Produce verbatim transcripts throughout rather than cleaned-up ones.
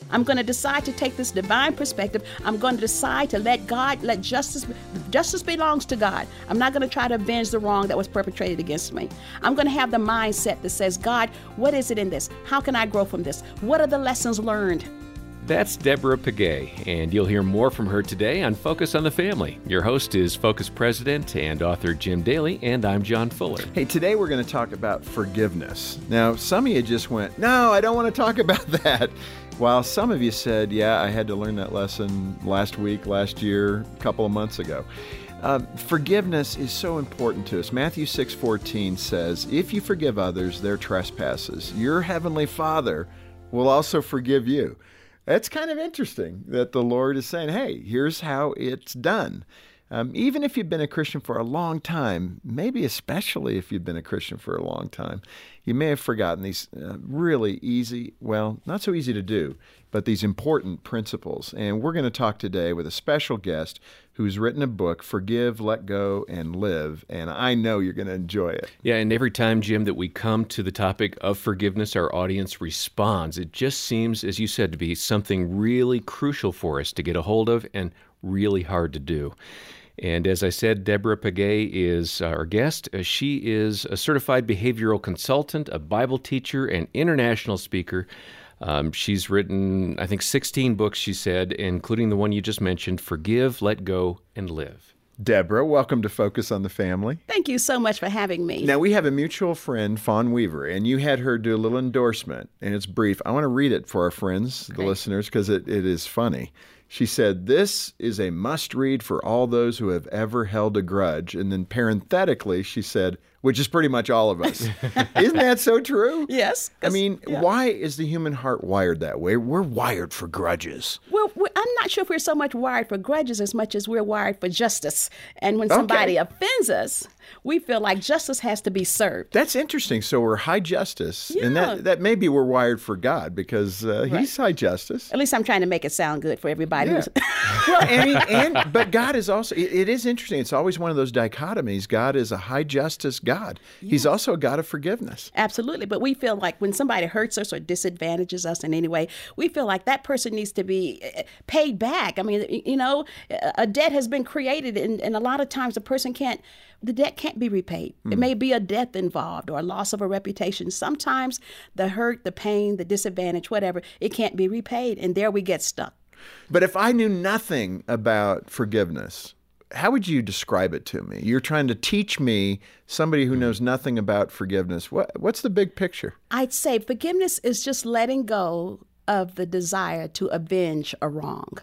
I'm going to decide to take this divine perspective. I'm going to decide to let God, let justice, justice belongs to God. I'm not going to try to avenge the wrong that was perpetrated against me. I'm going to have the mindset that says, God, what is it in this? How can I grow from this? What are the lessons learned? That's Deborah Pegues, and you'll hear more from her today on Focus on the Family. Your host is Focus President and author Jim Daly, and I'm John Fuller. Hey, today we're going to talk about forgiveness. Now, some of you just went, no, I don't want to talk about that. While some of you said, yeah, I had to learn that lesson last week, last year, a couple of months ago. Uh, forgiveness is so important to us. Matthew six fourteen says, if you forgive others their trespasses, your heavenly Father will also forgive you. That's kind of interesting that the Lord is saying, hey, here's how it's done. Um, even if you've been a Christian for a long time, maybe especially if you've been a Christian for a long time, you may have forgotten these uh, really easy, well, not so easy to do, but these important principles. And we're going to talk today with a special guest who's written a book, Forgive, Let Go, and Live, and I know you're going to enjoy it. Yeah, and every time, Jim, that we come to the topic of forgiveness, our audience responds. It just seems, as you said, to be something really crucial for us to get a hold of and really hard to do. And as I said, Deborah Pegues is our guest. She is a certified behavioral consultant, a Bible teacher, and international speaker. Um, she's written, I think, sixteen books, she said, including the one you just mentioned, Forgive, Let Go, and Live. Deborah, welcome to Focus on the Family. Thank you so much for having me. Now, we have a mutual friend, Fawn Weaver, and you had her do a little endorsement, and it's brief. I want to read it for our friends, the Great. listeners, because it, it is funny. She said, this is a must-read for all those who have ever held a grudge. And then parenthetically, she said, which is pretty much all of us. Isn't that so true? Yes. I mean, yeah. Why is the human heart wired that way? We're wired for grudges. Well, we're, I'm not sure if we're so much wired for grudges as much as we're wired for justice. And when somebody okay. offends us, we feel like justice has to be served. That's interesting. So we're high justice. Yeah. And that, that maybe we're wired for God because uh, right. he's high justice. At least I'm trying to make it sound good for everybody. Yeah. well, and, and but God is also, it, it is interesting. It's always one of those dichotomies. God is a high justice God. Yes. He's also a God of forgiveness. Absolutely. But we feel like when somebody hurts us or disadvantages us in any way, we feel like that person needs to be paid back. I mean, you know, a debt has been created, and, and a lot of times the person can't, the debt can't be repaid. Mm. It may be a death involved or a loss of a reputation. Sometimes the hurt, the pain, the disadvantage, whatever, it can't be repaid. And there we get stuck. But if I knew nothing about forgiveness, how would you describe it to me? You're trying to teach me, somebody who knows nothing about forgiveness. What, what's the big picture? I'd say forgiveness is just letting go of the desire to avenge a wrong.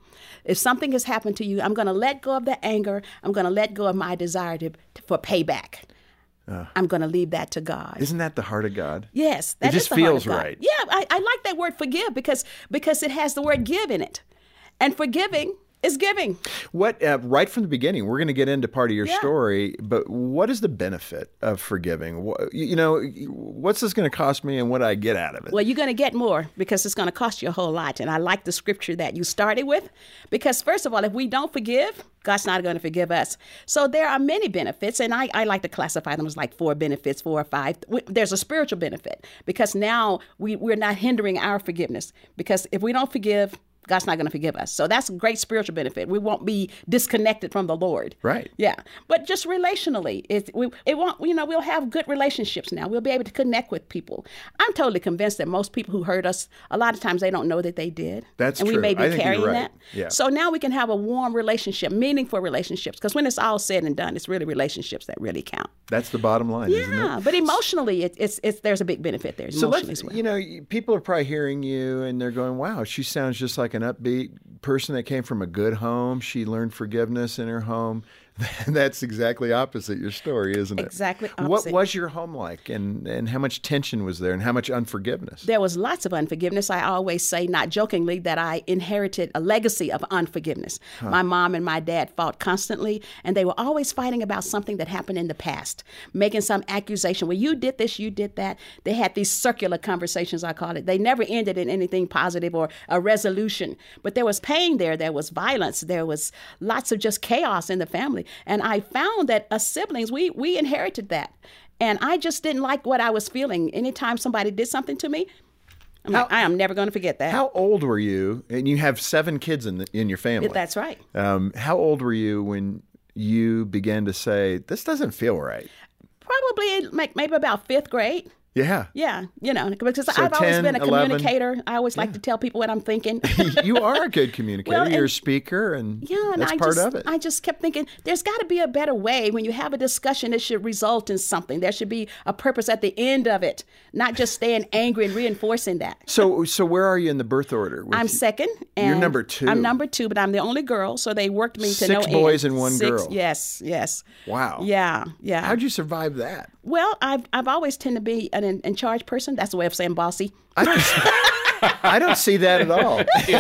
If something has happened to you, I'm going to let go of the anger. I'm going to let go of my desire to, for payback. Uh, I'm going to leave that to God. Isn't that the heart of God? Yes, that it just is the feels heart of God. right. Yeah, I, I like that word forgive because because it has the word give in it. And forgiving is giving. What uh, right from the beginning, we're going to get into part of your yeah. story, but what is the benefit of forgiving? What, you know, what's this going to cost me and what do I get out of it? Well, you're going to get more because it's going to cost you a whole lot. And I like the scripture that you started with because, first of all, if we don't forgive, God's not going to forgive us. So there are many benefits, and I, I like to classify them as like four benefits, four or five. There's a spiritual benefit because now we, we're not hindering our forgiveness because if we don't forgive, God's not going to forgive us. So that's a great spiritual benefit. We won't be disconnected from the Lord. Right. Yeah. But just relationally, it, we, it won't, you know, we'll have good relationships now. We'll be able to connect with people. I'm totally convinced that most people who hurt us, a lot of times they don't know that they did. That's and true. And we may be I think carrying you're right. that. Yeah. So now we can have a warm relationship, meaningful relationships. Because when it's all said and done, it's really relationships that really count. That's the bottom line, yeah, isn't it? Yeah. But emotionally, it, it's, it's, there's a big benefit there. So Emotionally let's, as well. You know, people are probably hearing you and they're going, wow, she sounds just like an upbeat person that came from a good home. She learned forgiveness in her home. That's exactly opposite your story, isn't it? Exactly opposite. What was your home like, and, and how much tension was there, and how much unforgiveness? There was lots of unforgiveness. I always say, not jokingly, that I inherited a legacy of unforgiveness. Huh. My mom and my dad fought constantly, and they were always fighting about something that happened in the past, making some accusation. Well, you did this, you did that. They had these circular conversations, I call it. They never ended in anything positive or a resolution. But there was pain there. There was violence. There was lots of just chaos in the family. And I found that us siblings, we we inherited that. And I just didn't like what I was feeling. Anytime somebody did something to me, I'm How- like, I am never going to forget that. How old were you? And you have seven kids in the, in your family. That's right. Um, how old were you when you began to say, this doesn't feel right? Probably like maybe about fifth grade. Yeah. Yeah, you know, because So I've always ten, been a eleven. communicator. I always like to tell people what I'm thinking. You are a good communicator. Well, You're a and- speaker, and Yeah, and that's I part just, of it. I just kept thinking, there's got to be a better way. When you have a discussion, it should result in something. There should be a purpose at the end of it, not just staying angry and reinforcing that. So, so where are you in the birth order? with I'm you? second. You're and number two. I'm number two, but I'm the only girl, so they worked me to Six no end. boys and one Six, girl. Yes, yes. Wow. Yeah, yeah. How'd you survive that? Well, I've I've always tended to be an in, in charge person. That's a way of saying bossy. I don't, I don't see that at all.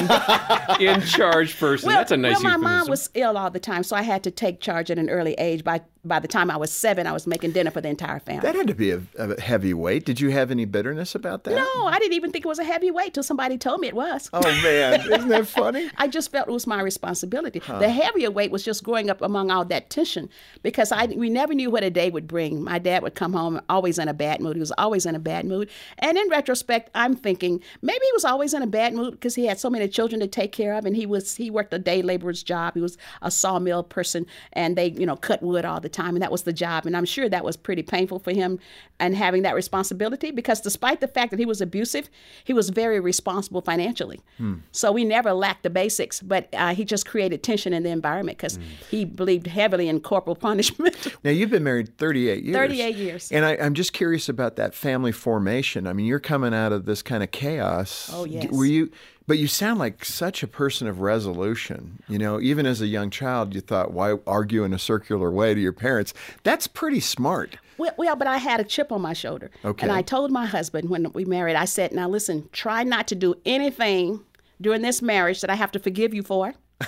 In, in charge person. Well, That's a nice well, my euphemism. mom was ill all the time, so I had to take charge at an early age. By by the time I was seven, I was making dinner for the entire family. That had to be a, a heavy weight. Did you have any bitterness about that? No, I didn't even think it was a heavy weight till somebody told me it was. Oh, man. Isn't that funny? I just felt it was my responsibility. The heavier weight was just growing up among all that tension because I we never knew what a day would bring. My dad would come home always in a bad mood. He was always in a bad mood. And in retrospect, I'm thinking maybe he was always in a bad mood because he had so many children to take care of, and he was he worked a day laborer's job. He was a sawmill person, and they you know cut wood all the time, and that was the job. And I'm sure that was pretty painful for him and having that responsibility because despite the fact that he was abusive, he was very responsible financially. So we never lacked the basics, but uh, he just created tension in the environment because he believed heavily in corporal punishment. Now, you've been married thirty-eight years. thirty-eight years. And I, I'm just curious about that family formation. I mean, you're coming out of this kind of chaos. Oh, yes. Were you? But you sound like such a person of resolution. You know, even as a young child, you thought, why argue in a circular way to your parents? That's pretty smart. Well, well, but I had a chip on my shoulder. Okay. And I told my husband when we married, I said, now listen, try not to do anything during this marriage that I have to forgive you for.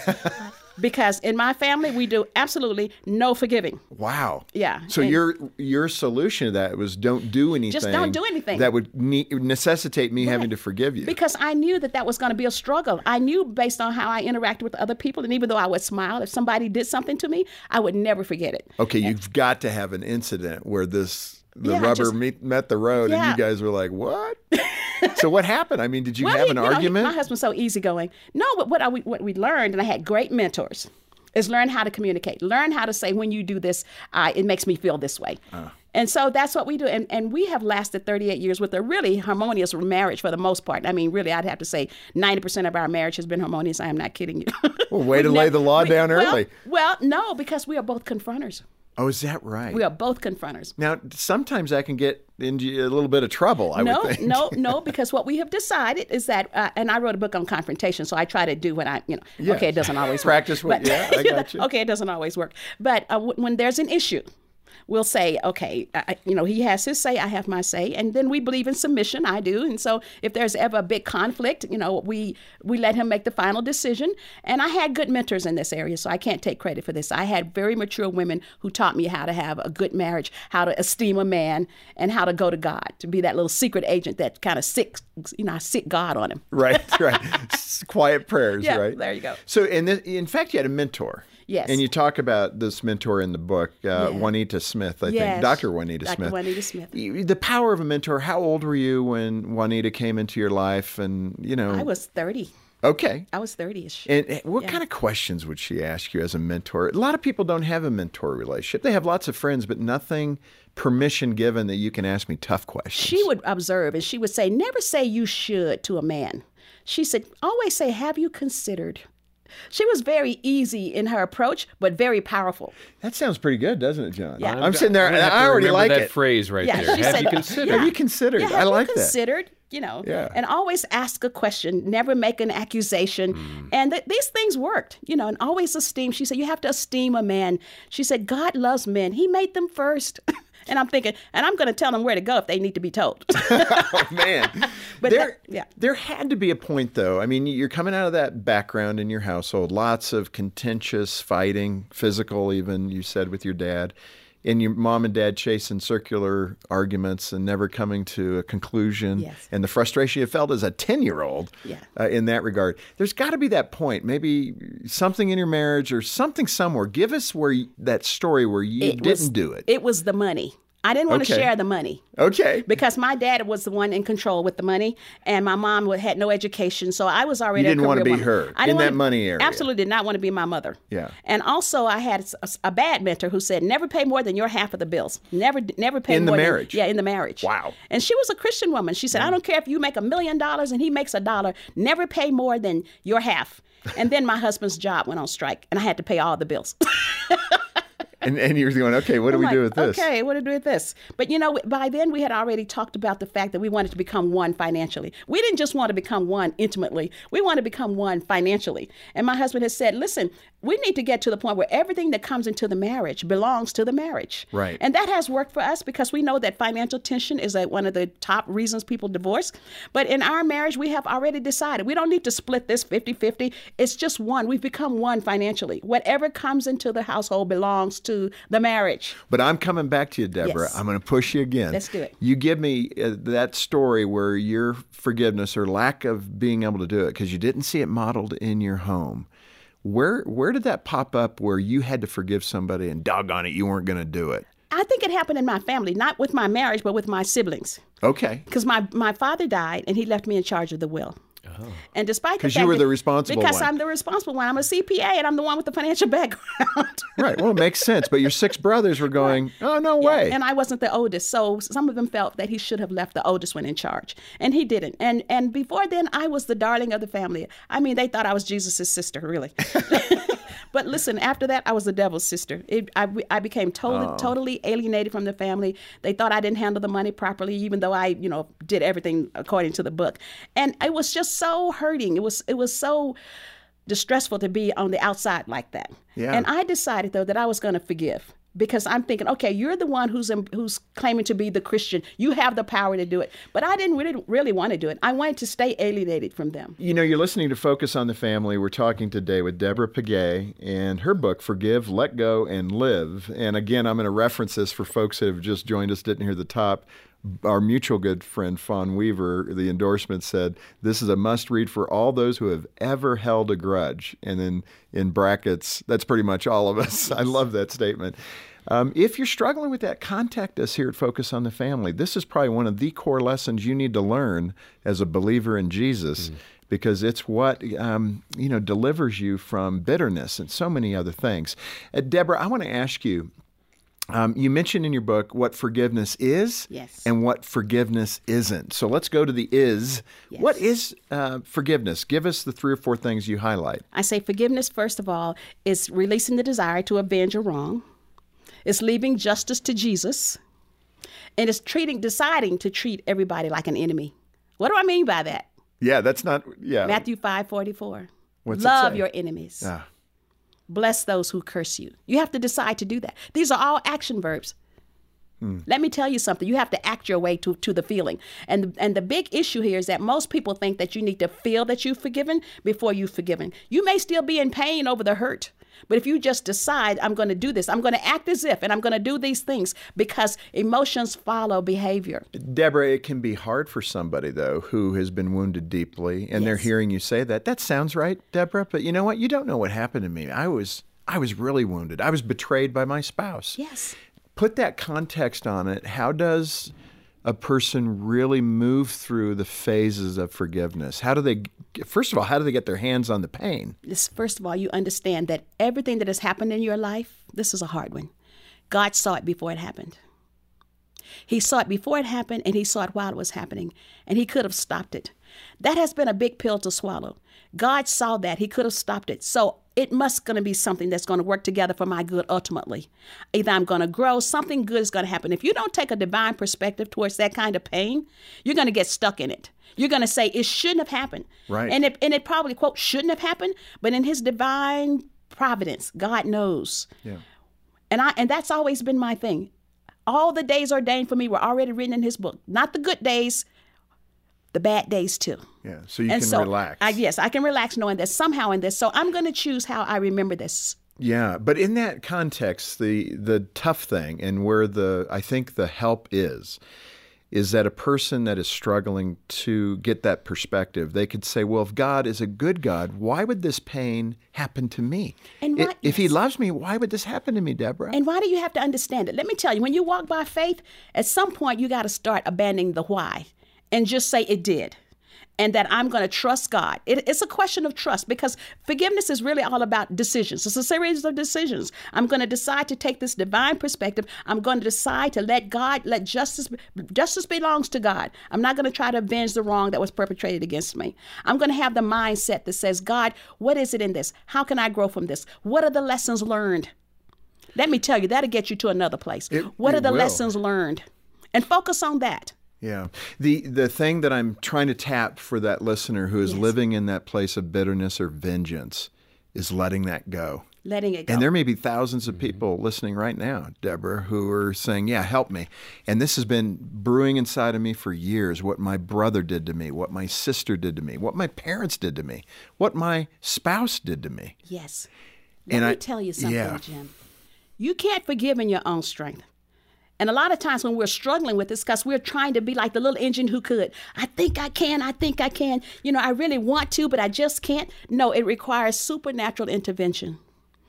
Because in my family, we do absolutely no forgiving. Wow. Yeah. So And- your your solution to that was don't do anything. don't do anything. That would ne- necessitate me having to forgive you. Because I knew that that was going to be a struggle. I knew based on how I interacted with other people, and even though I would smile, if somebody did something to me, I would never forget it. Okay, you've got to have an incident where this the Yeah, rubber just- meet, met the road, and Yeah. you guys were like, "What?" So what happened? I mean, did you Well, have he- an you know, he- argument? my husband's so easygoing. No, but what, I, what we learned, and I had great mentors, is learn how to communicate. Learn how to say, when you do this, uh, it makes me feel this way. Uh. And so that's what we do. And, and we have lasted thirty-eight years with a really harmonious marriage for the most part. I mean, really, I'd have to say ninety percent of our marriage has been harmonious. I am not kidding you. Well, way to We lay never- the law we- down well- early. Well, no, because we are both confronters. Oh, is that right? We are both confronters. Now, sometimes I can get into a little bit of trouble, I no, would think. no, no, because what we have decided is that, uh, and I wrote a book on confrontation, so I try to do what I, you know, Yeah. okay, it doesn't always Practice work. what- yeah, I got you. Okay, it doesn't always work. But uh, w- when there's an issue, we'll say, okay, I, you know, he has his say, I have my say, and then we believe in submission. I do, and so if there's ever a big conflict, you know, we we let him make the final decision. And I had good mentors in this area, so I can't take credit for this. I had very mature women who taught me how to have a good marriage, how to esteem a man, and how to go to God, to be that little secret agent that kind of sick, you know, I sick God on him. Right, right. S- Quiet prayers, Yeah, right? there you go. So, in, this, in fact, you had a mentor. Yes. And you talk about this mentor in the book, uh, Yeah. Juanita Smith, I think. Yes. Doctor Juanita Doctor Smith. Juanita Smith. You- The power of a mentor. How old were you when Juanita came into your life? And, you know. I was thirty. Okay. I was thirty-ish. And and what Yeah. kind of questions would she ask you as a mentor? A lot of people don't have a mentor relationship. They have lots of friends, but nothing permission given that you can ask me tough questions. She would observe and she would say, never say you should to a man. She said, always say, have you considered? She was very easy in her approach, but very powerful. That sounds pretty good, doesn't it, John? Yeah. I'm sitting there, I'm and gonna have I to already remember like that it. phrase right Yeah, there. she Have said- you considered? Have you considered? Yeah, I have like you that. considered? You know, Yeah. and always ask a question, never make an accusation. Mm. And th- these things worked, you know, and always esteem. She said, you have to esteem a man. She said, God loves men. He made them first. And I'm thinking, and I'm going to tell them where to go if they need to be told. Oh, man. But there, that- yeah. there had to be a point, though. I mean, you're coming out of that background in your household, lots of contentious fighting, physical even, you said, with your dad, and your mom and dad chasing circular arguments and never coming to a conclusion. Yes. And the frustration you felt as a ten-year-old Yeah. uh, in that regard. There's got to be that point, maybe something in your marriage or something somewhere. Give us where you, that story where you It didn't was- do it. It was the money. I didn't want Okay. to share the money. Okay. Because my dad was the one in control with the money, and my mom would- had no education, so I was already You didn't a want to career be woman. her I didn't in that wanna- money area. Absolutely did not want to be my mother. Yeah. And also, I had a, a bad mentor who said, "Never pay more than your half of the bills. Never, never pay In the more marriage? Than, yeah, in the marriage. Wow. And she was a Christian woman. She said, "I don't care if you make a million dollars and he makes a dollar. Never pay more than your half." And then my husband's job went on strike, and I had to pay all the bills. And, and you're going, okay, what do I'm we like, do with this? Okay, what do we do with this? But you know, by then we had already talked about the fact that we wanted to become one financially. We didn't just want to become one intimately. We want to become one financially. And my husband has said, listen, we need to get to the point where everything that comes into the marriage belongs to the marriage. Right. And that has worked for us because we know that financial tension is like one of the top reasons people divorce. But in our marriage, we have already decided we don't need to split this fifty-fifty. It's just one. We've become one financially. Whatever comes into the household belongs to the marriage. But I'm coming back to you, Deborah. Yes. I'm going to push you again. Let's do it. You give me uh, that story where your forgiveness or lack of being able to do it because you didn't see it modeled in your home. Where where did that pop up where you had to forgive somebody and doggone it, you weren't going to do it? I think it happened in my family, not with my marriage, but with my siblings. Okay. Because my, my father died and he left me in charge of the will. Oh. And despite the 'Cause fact you were that- the responsible because one. I'm the responsible one. I'm a C P A and I'm the one with the financial background. Right. Well, it makes sense. But your six brothers were going, oh, no Yeah, way. And I wasn't the oldest, so some of them felt that he should have left the oldest one in charge, and he didn't. And and before then, I was the darling of the family. I mean, they thought I was Jesus' sister, really. But listen, after that, I was the devil's sister. It, I, I became totally, Oh. totally alienated from the family. They thought I didn't handle the money properly, even though I, you know, did everything according to the book. And it was just so hurting. It was, it was so distressful to be on the outside like that. Yeah. And I decided, though, that I was going to forgive. Because I'm thinking, okay, you're the one who's who's claiming to be the Christian. You have the power to do it. But I didn't really, really want to do it. I wanted to stay alienated from them. You know, you're listening to Focus on the Family. We're talking today with Deborah Piguet and her book, Forgive, Let Go, and Live. And again, I'm going to reference this for folks that have just joined us, didn't hear the top. Our mutual good friend, Fawn Weaver, the endorsement said, this is a must read for all those who have ever held a grudge. And then in brackets, that's pretty much all of us. I love that statement. Um, if you're struggling with that, contact us here at Focus on the Family. This is probably one of the core lessons you need to learn as a believer in Jesus, mm. because it's what um, you know delivers you from bitterness and so many other things. Uh, Deborah, I want to ask you, um, you mentioned in your book what forgiveness is Yes. and what forgiveness isn't. So let's go to the is. Yes. What is uh, forgiveness? Give us the three or four things you highlight. I say forgiveness, first of all, is releasing the desire to avenge a wrong. It's leaving justice to Jesus. And it's treating, deciding to treat everybody like an enemy. What do I mean by that? Yeah, that's not, yeah. Matthew five forty-four. What's it Love say? your enemies. Ah. Bless those who curse you. You have to decide to do that. These are all action verbs. Hmm. Let me tell you something. You have to act your way to, to the feeling. And, and the big issue here is that most people think that you need to feel that you've forgiven before you've forgiven. You may still be in pain over the hurt. But if you just decide, I'm going to do this, I'm going to act as if, and I'm going to do these things, because emotions follow behavior. Deborah, it can be hard for somebody, though, who has been wounded deeply, and Yes. they're hearing you say that. That sounds right, Deborah, but you know what? You don't know what happened to me. I was I was really wounded. I was betrayed by my spouse. Yes. Put that context on it. How does a person really move through the phases of forgiveness? How do they, first of all, how do they get their hands on the pain? This, first of all, you understand that everything that has happened in your life, this is a hard one. God saw it before it happened. He saw it before it happened, and he saw it while it was happening, and he could have stopped it. That has been a big pill to swallow. God saw that. He could have stopped it. So it must going to be something that's going to work together for my good ultimately. Either I'm going to grow, something good is going to happen. If you don't take a divine perspective towards that kind of pain, you're going to get stuck in it. You're going to say it shouldn't have happened. Right. And it, and it probably, quote, shouldn't have happened, but in his divine providence, God knows. Yeah. And I and that's always been my thing. All the days ordained for me were already written in his book. Not the good days, the bad days too. Yeah, so you and can so, relax. I, yes, I can relax knowing that somehow in this. So I'm going to choose how I remember this. Yeah, but in that context, the the tough thing and where the I think the help is, is that a person that is struggling to get that perspective, they could say, well, if God is a good God, why would this pain happen to me? And I- why- if he yes. loves me, why would this happen to me, Deborah? And why do you have to understand it? Let me tell you, when you walk by faith, at some point you got to start abandoning the why and just say it did. And that I'm going to trust God. It, it's a question of trust, because forgiveness is really all about decisions. It's a series of decisions. I'm going to decide to take this divine perspective. I'm going to decide to let God, let justice, justice belongs to God. I'm not going to try to avenge the wrong that was perpetrated against me. I'm going to have the mindset that says, God, what is it in this? How can I grow from this? What are the lessons learned? Let me tell you, that'll get you to another place. It- what it are the will. lessons learned? And focus on that. Yeah. The the thing that I'm trying to tap for that listener who is Yes. living in that place of bitterness or vengeance is letting that go. Letting it go. And there may be thousands of people listening right now, Deborah, who are saying, yeah, help me. And this has been brewing inside of me for years, what my brother did to me, what my sister did to me, what my parents did to me, what my spouse did to me. Yes. Let And me I- tell you something, yeah. Jim. You can't forgive in your own strength. And a lot of times when we're struggling with this, because we're trying to be like the little engine who could. I think I can, I think I can. You know, I really want to, but I just can't. No, it requires supernatural intervention.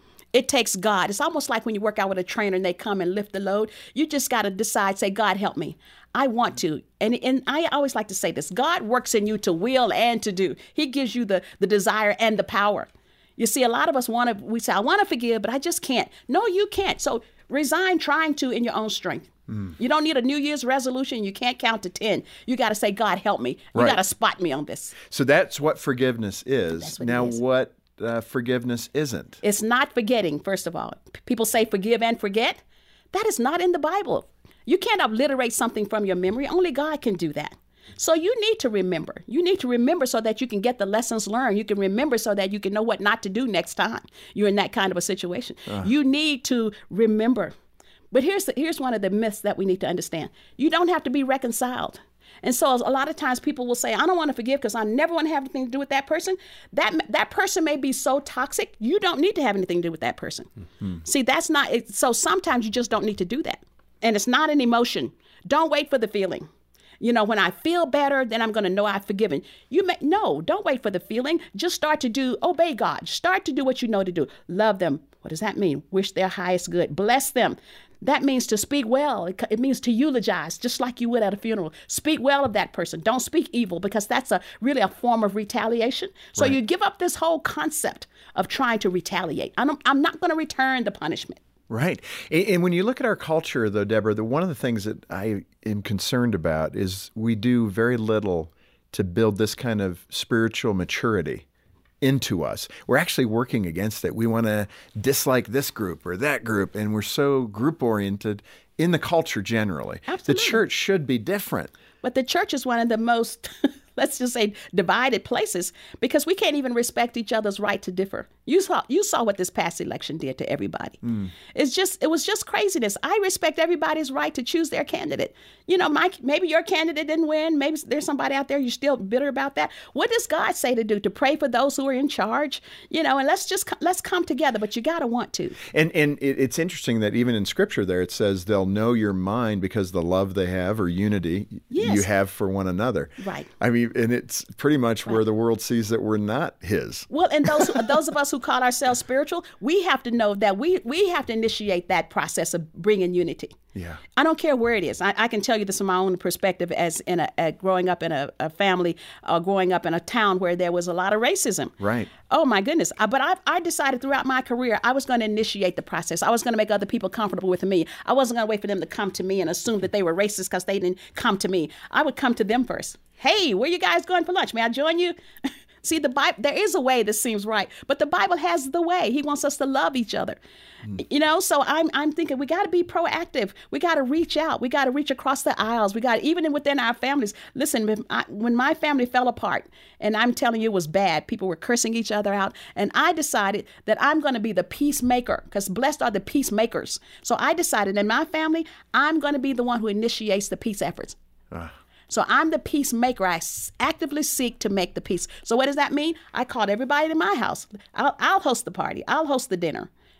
It takes God. It's almost like when you work out with a trainer and they come and lift the load. You just got to decide, say, God, help me. I want to. And, and I always like to say this. God works in you to will and to do. He gives you the, the desire and the power. You see, a lot of us want to, we say, I want to forgive, but I just can't. No, you can't. So resign trying to in your own strength. Mm. You don't need a New Year's resolution. You can't count to ten. You got to say, God, help me. You Right. got to spot me on this. So that's what forgiveness is. That's what it now, is. what uh, forgiveness isn't? It's not forgetting, first of all. P- People say forgive and forget. That is not in the Bible. You can't obliterate something from your memory. Only God can do that. So you need to remember. You need to remember so that you can get the lessons learned. You can remember so that you can know what not to do next time you're in that kind of a situation. Uh. You need to remember. But here's the, here's one of the myths that we need to understand. You don't have to be reconciled. And so a lot of times people will say, I don't want to forgive because I never want to have anything to do with that person. That that person may be so toxic, you don't need to have anything to do with that person. Mm-hmm. See, that's not, it, so sometimes you just don't need to do that. And it's not an emotion. Don't wait for the feeling. You know, when I feel better, then I'm going to know I've forgiven. You may, no, don't wait for the feeling. Just start to do, obey God. Start to do what you know to do. Love them. What does that mean? Wish their highest good. Bless them. That means to speak well. It, it means to eulogize, just like you would at a funeral. Speak well of that person. Don't speak evil, because that's a really a form of retaliation. So right. You give up this whole concept of trying to retaliate. I'm, I'm not going to return the punishment. Right. And when you look at our culture, though, Deborah, the, one of the things that I am concerned about is we do very little to build this kind of spiritual maturity into us. We're actually working against it. We want to dislike this group or that group, and we're so group-oriented in the culture generally. Absolutely. The church should be different. But the church is one of the most, let's just say, divided places, because we can't even respect each other's right to differ. You saw you saw what this past election did to everybody. Mm. It's just it was just craziness. I respect everybody's right to choose their candidate. You know, Mike, maybe your candidate didn't win. Maybe there's somebody out there you're still bitter about that. What does God say to do? To pray for those who are in charge? You know, and let's just let's come together. But you got to want to. And and it, it's interesting that even in Scripture there it says they'll know your mind because the love they have or unity yes. you have for one another. Right. I mean, and it's pretty much right. where the world sees that we're not His. Well, and those those of us who call ourselves spiritual, we have to know that we we have to initiate that process of bringing unity. Yeah. I don't care where it is. I, I can tell you this from my own perspective as in a, a growing up in a, a family, uh, growing up in a town where there was a lot of racism. Right. Oh, my goodness. Uh, but I, I decided throughout my career, I was going to initiate the process. I was going to make other people comfortable with me. I wasn't going to wait for them to come to me and assume that they were racist because they didn't come to me. I would come to them first. Hey, where you guys going for lunch? May I join you? See, the Bible, there is a way that seems right, but the Bible has the way. He wants us to love each other. Mm. You know, so I'm I'm thinking we got to be proactive. We got to reach out. We got to reach across the aisles. We got even within our families. Listen, when, I, when my family fell apart, and I'm telling you it was bad, people were cursing each other out, and I decided that I'm going to be the peacemaker, because blessed are the peacemakers. So I decided in my family, I'm going to be the one who initiates the peace efforts. Uh. So I'm the peacemaker. I actively seek to make the peace. So what does that mean? I called everybody to my house. I'll, I'll host the party. I'll host the dinner.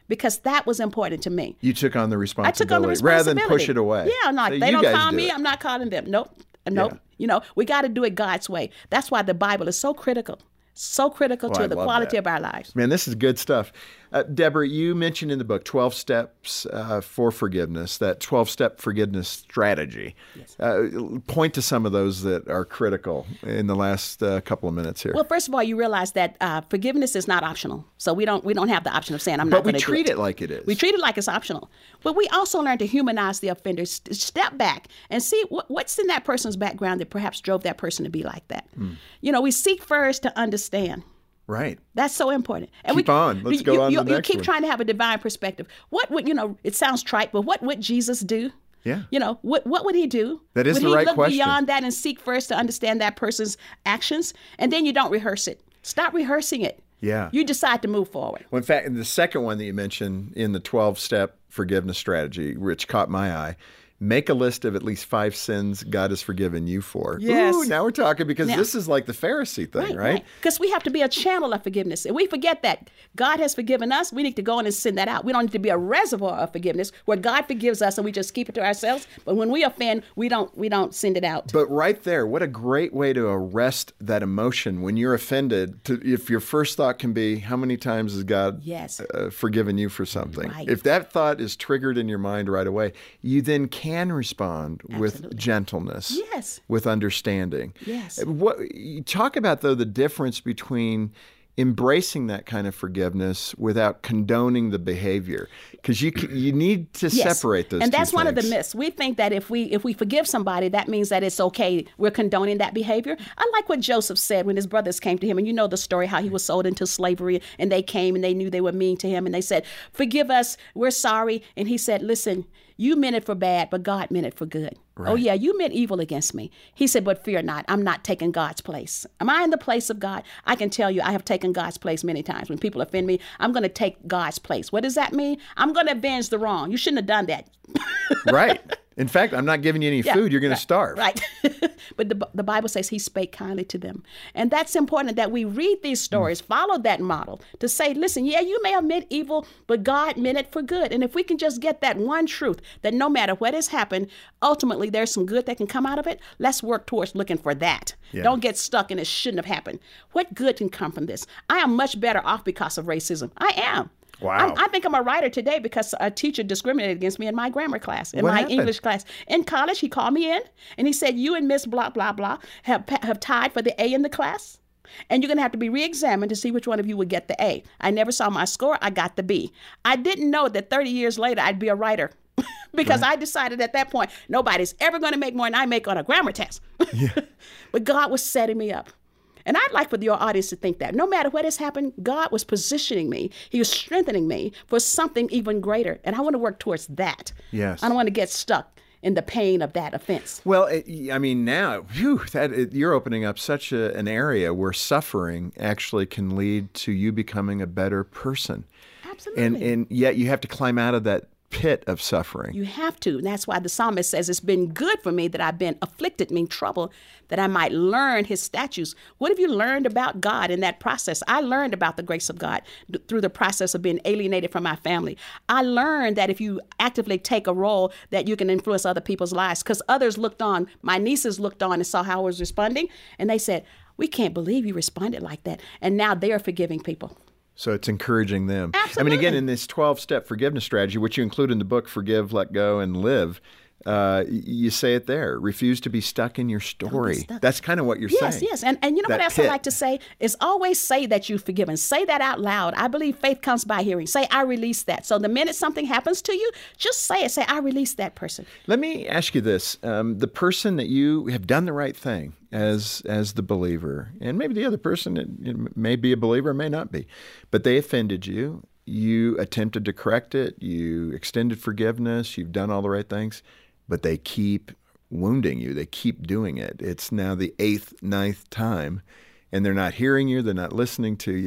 because that was important to me. You took on the I responsibility, took on the responsibility. rather than push it away. Yeah, no, Say, they "You don't guys call do me, it." I'm not calling them. Nope, nope. Yeah. You know, we got to do it God's way. That's why the Bible is so critical, so critical Oh, I to the love quality that. of our lives. Man, this is good stuff. Uh, Deborah, you mentioned in the book twelve steps uh, for forgiveness, that twelve-step forgiveness strategy. Yes. Uh, point to some of those that are critical in the last uh, couple of minutes here. Well, first of all, you realize that uh, forgiveness is not optional. So we don't we don't have the option of saying I'm not but we going to do treat it. it like it is. We treat it like it's optional. But we also learn to humanize the offender, st- step back and see what, what's in that person's background that perhaps drove that person to be like that. Hmm. You know, we seek first to understand. Right. That's so important. And Keep we, on. Let's you, go you, on to you, the you next keep one. trying to have a divine perspective. What would, you know, it sounds trite, but what would Jesus do? Yeah. You know, what what would he do? That is would the he right look question. beyond that and seek first to understand that person's actions? And then you don't rehearse it. Stop rehearsing it. Yeah. You decide to move forward. Well, in fact, the second one that you mentioned in the twelve-step forgiveness strategy, which caught my eye, make a list of at least five sins God has forgiven you for. Yes. Ooh, now we're talking, because Now- this is like the Pharisee thing, right? Because we have to be a channel of forgiveness. And we forget that God has forgiven us. We need to go in and send that out. We don't need to be a reservoir of forgiveness where God forgives us and we just keep it to ourselves. But when we offend, we don't we don't send it out. But right there, what a great way to arrest that emotion when you're offended. To, if your first thought can be, how many times has God Yes. uh, forgiven you for something? Right. If that thought is triggered in your mind right away, you then can respond with Absolutely. gentleness, Yes. with understanding. Yes. What you talk about, though, the difference between embracing that kind of forgiveness without condoning the behavior, because you c- you need to Yes. separate those and two that's one of the things. myths. We think that if we if we forgive somebody, that means that it's okay. We're condoning that behavior. I like what Joseph said when his brothers came to him, and you know the story how he was sold into slavery, and they came and they knew they were mean to him, and they said, "Forgive us, we're sorry." And he said, "Listen, you meant it for bad, but God meant it for good." Oh yeah, you meant evil against me. He said, "But fear not, I'm not taking God's place." Am I in the place of God? I can tell you, I have taken God's place many times. When people offend me, I'm going to take God's place. What does that mean? I'm going to avenge the wrong. You shouldn't have done that. Right. In fact, I'm not giving you any Yeah, food. You're going right, to starve. Right. But the, the Bible says he spake kindly to them. And that's important that we read these stories, follow that model to say, listen, yeah, you may have meant evil, but God meant it for good. And if we can just get that one truth, that no matter what has happened, ultimately there's some good that can come out of it, let's work towards looking for that. Yeah. Don't get stuck in it shouldn't have happened. What good can come from this? I am much better off because of racism. I am. Wow. I'm, I think I'm a writer today because a teacher discriminated against me in my grammar class, in What my happened? English class. In college, he called me in and he said, "You and Miss blah, blah, blah have, have tied for the A in the class. And you're going to have to be re-examined to see which one of you would get the A." I never saw my score. I got the B. I didn't know that thirty years later I'd be a writer because right. I decided at that point, nobody's ever going to make more than I make on a grammar test. Yeah. But God was setting me up. And I'd like for your audience to think that no matter what has happened, God was positioning me. He was strengthening me for something even greater. And I want to work towards that. Yes. I don't want to get stuck in the pain of that offense. Well, it, I mean, now whew, that it, you're opening up such a, an area where suffering actually can lead to you becoming a better person. Absolutely. And and yet you have to climb out of that pit of suffering. You have to. And that's why the psalmist says, "It's been good for me that I've been afflicted, meaning trouble, that I might learn his statutes." What have you learned about God in that process? I learned about the grace of God through the process of being alienated from my family. I learned that if you actively take a role, that you can influence other people's lives, because others looked on. My nieces looked on and saw how I was responding, and they said, "We can't believe you responded like that." And now they are forgiving people. So it's encouraging them. Absolutely. I mean, again, in this twelve-step forgiveness strategy, which you include in the book, Forgive, Let Go, and Live, uh, you say it there. Refuse to be stuck in your story. stuck. That's kind of what you're Yes, saying. yes. And and you know That what else pit. I like to say is always say that you've forgiven. Say that out loud. I believe faith comes by hearing. Say, "I release that." So the minute something happens to you, just say it. Say, "I release that person." Let me ask you this. Um, the person that you have done the right thing as as the believer, and maybe the other person it, it may be a believer, may not be, but they offended you. You attempted to correct it. You extended forgiveness. You've done all the right things, but they keep wounding you. They keep doing it. It's now the eighth, ninth time, and they're not hearing you. They're not listening to you.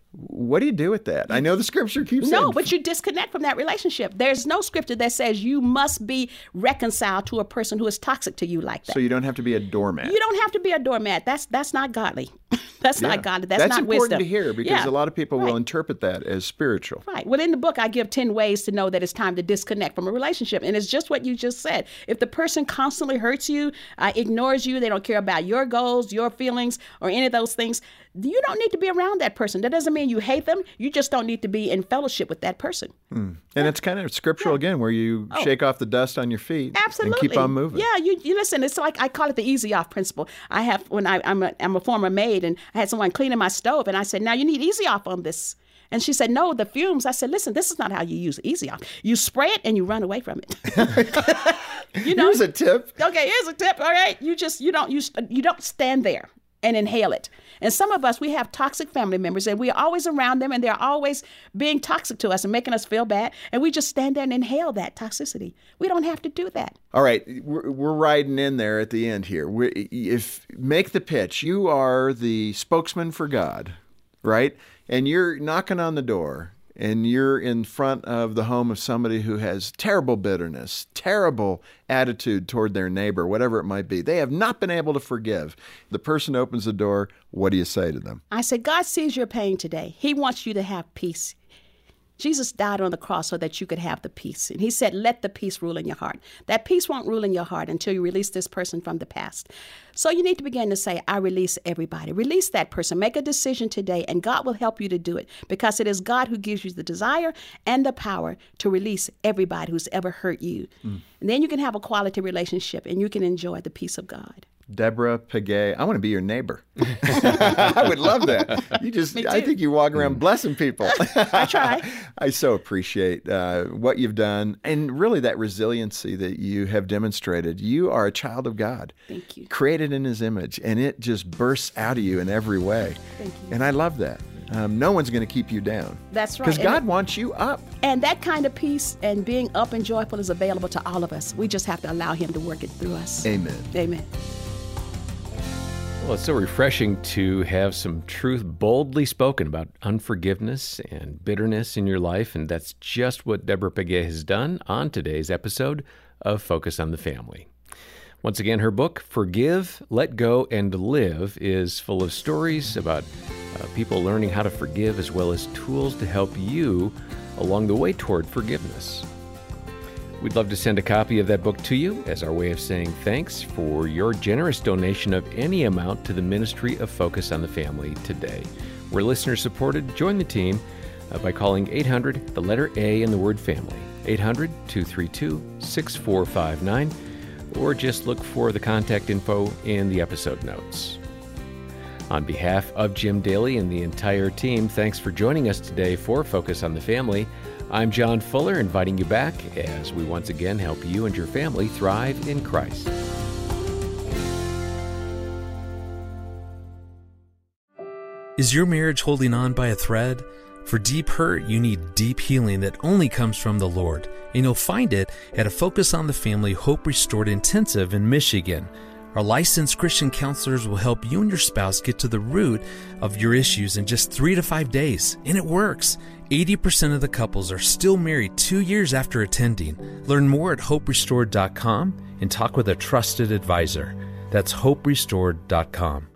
What do you do with that? I know the scripture keeps saying. No, but you disconnect from that relationship. There's no scripture that says you must be reconciled to a person who is toxic to you like that. So you don't have to be a doormat. You don't have to be a doormat. That's that's not godly. That's Yeah. not godly. That's, That's not important wisdom. to hear because Yeah. a lot of people Right. will interpret that as spiritual. Right. Well, in the book, I give ten ways to know that it's time to disconnect from a relationship. And it's just what you just said. If the person constantly hurts you, uh, ignores you, they don't care about your goals, your feelings, or any of those things, you don't need to be around that person. That doesn't mean you hate them. You just don't need to be in fellowship with that person. And it's kind of scriptural again, where you Oh. shake off the dust on your feet Absolutely. and keep on moving. Yeah, you, you listen, it's like, I call it the easy off principle. I have, when I, I'm, a, I'm a former maid, and I had someone cleaning my stove, and I said, now you need easy off on this. And she said, no, the fumes. I said, listen, this is not how you use easy off. You spray it and you run away from it. you know, Here's a tip. Okay, here's a tip. All right, you just you don't you you don't stand there and inhale it. And some of us, we have toxic family members, and we're always around them, and they're always being toxic to us and making us feel bad. And we just stand there and inhale that toxicity. We don't have to do that. All right, we're, we're riding in there at the end here. we if make the pitch, you are the spokesman for God, right? And you're knocking on the door, and you're in front of the home of somebody who has terrible bitterness, terrible attitude toward their neighbor, whatever it might be. They have not been able to forgive. The person opens the door. What do you say to them? I said, God sees your pain today. He wants you to have peace. Jesus died on the cross so that you could have the peace. And he said, let the peace rule in your heart. That peace won't rule in your heart until you release this person from the past. So you need to begin to say, I release everybody. Release that person. Make a decision today, and God will help you to do it, because it is God who gives you the desire and the power to release everybody who's ever hurt you. Mm. And then you can have a quality relationship, and you can enjoy the peace of God. Deborah Pegues, I want to be your neighbor. I would love that. You just, I think you walk around blessing people. I try. I so appreciate uh, what you've done, and really that resiliency that you have demonstrated. You are a child of God. Thank you. Created in His image, and it just bursts out of you in every way. Thank you. And I love that. Um, no one's going to keep you down. That's right. Because God and, wants you up. And that kind of peace and being up and joyful is available to all of us. We just have to allow Him to work it through us. Amen. Amen. Well, it's so refreshing to have some truth boldly spoken about unforgiveness and bitterness in your life, and that's just what Deborah Pegues has done on today's episode of Focus on the Family. Once again, her book, Forgive, Let Go, and Live, is full of stories about uh, people learning how to forgive, as well as tools to help you along the way toward forgiveness. We'd love to send a copy of that book to you as our way of saying thanks for your generous donation of any amount to the ministry of Focus on the Family today. We're listener-supported. Join the team uh, by calling eight hundred, the letter A in the word family, eight hundred, two three two, six four five nine, or just look for the contact info in the episode notes. On behalf of Jim Daly and the entire team, thanks for joining us today for Focus on the Family. I'm John Fuller, inviting you back as we once again help you and your family thrive in Christ. Is your marriage holding on by a thread? For deep hurt, you need deep healing that only comes from the Lord. And you'll find it at a Focus on the Family Hope Restored Intensive in Michigan. Our licensed Christian counselors will help you and your spouse get to the root of your issues in just three to five days. And it works. eighty percent of the couples are still married two years after attending. Learn more at hope restored dot com and talk with a trusted advisor. That's hope restored dot com.